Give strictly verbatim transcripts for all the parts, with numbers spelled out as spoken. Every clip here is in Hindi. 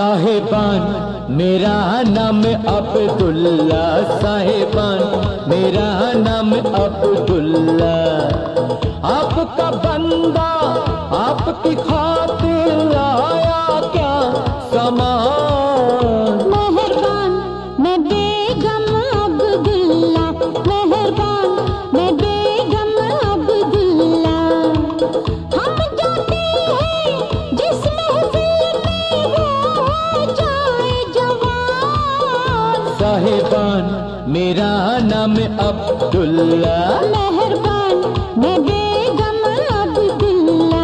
साहिबान मेरा नाम अब्दुल्ला, साहिबान मेरा नाम अब्दुल्ला। आपका बंदा आपकी खातिर लाया क्या सामान। मेहरबान मैं बेगम अब्दुल्ला, मेहरबान मैं बेगम अब्दुल्ला। हम जाते हैं जिस महफिल में वो हो जाए जवान। साहिबान मेरा नाम अब्दुल्ला, मेहरबान मैं बेगम अब्दुल्ला।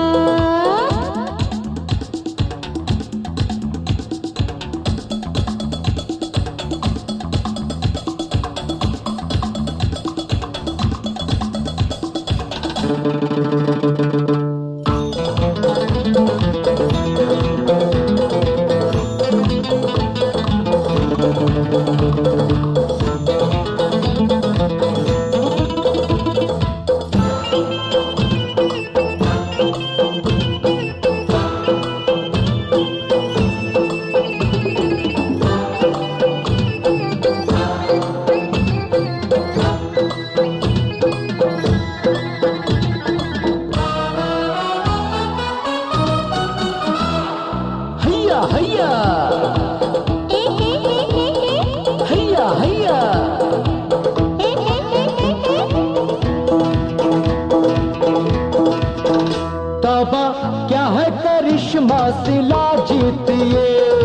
हैया हैया हैया तौबा क्या है करिश्मा सिला जीतिए,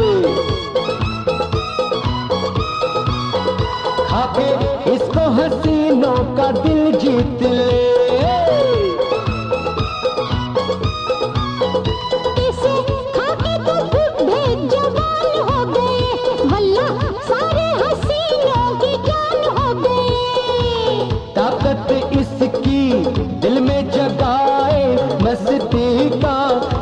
खाके इसको हसीनों का दिल जीत ले। दिल में जगाए मस्ती का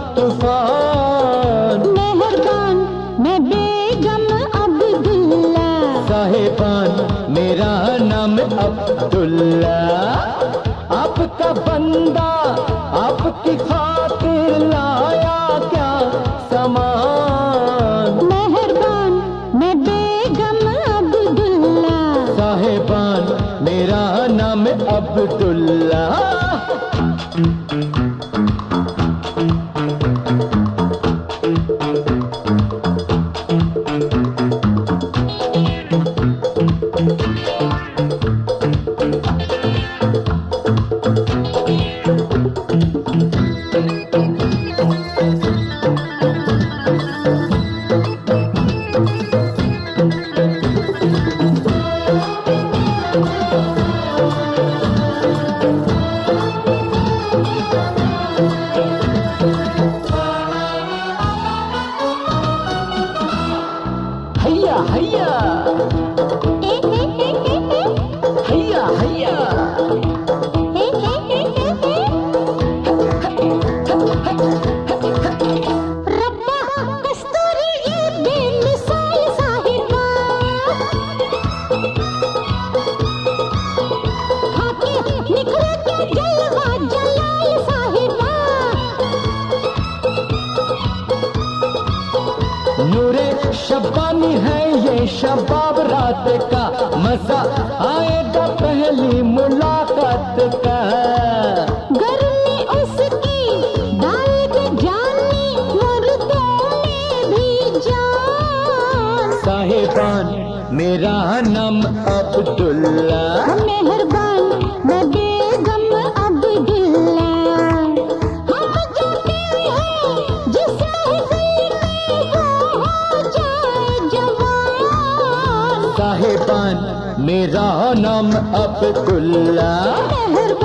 तूफान। मेहरबान मैं बेगम अब्दुल्ला, साहिबान मेरा नाम अब्दुल्ला। आपका बंदा आपकी खातिर लाया क्या सामान। मेहरबान मैं बेगम अब्दुल्ला, साहिबान मेरा नाम अब्दुल्ला। हैया हैया हैया हैया रब्बा कस्तूरी ये बेमिसाल साहिबा, खाके निखरे क्या जलवा जलाल साहिबा। नूरे शबानी है ये शबाब रात का, मजा आएगा पहली मुलाकात का। गर्मी उसकी डाल के जानी मुर्दों में भी जान। साहिबान मेरा नाम अब्दुल्ला, मेहरबान मैं बेगम अब्दुल्ला। हम जाते हैं जिस महफिल में वो हो जाए जवान। साहिबान मेरा नाम अब्दुल्ला। मेहरबान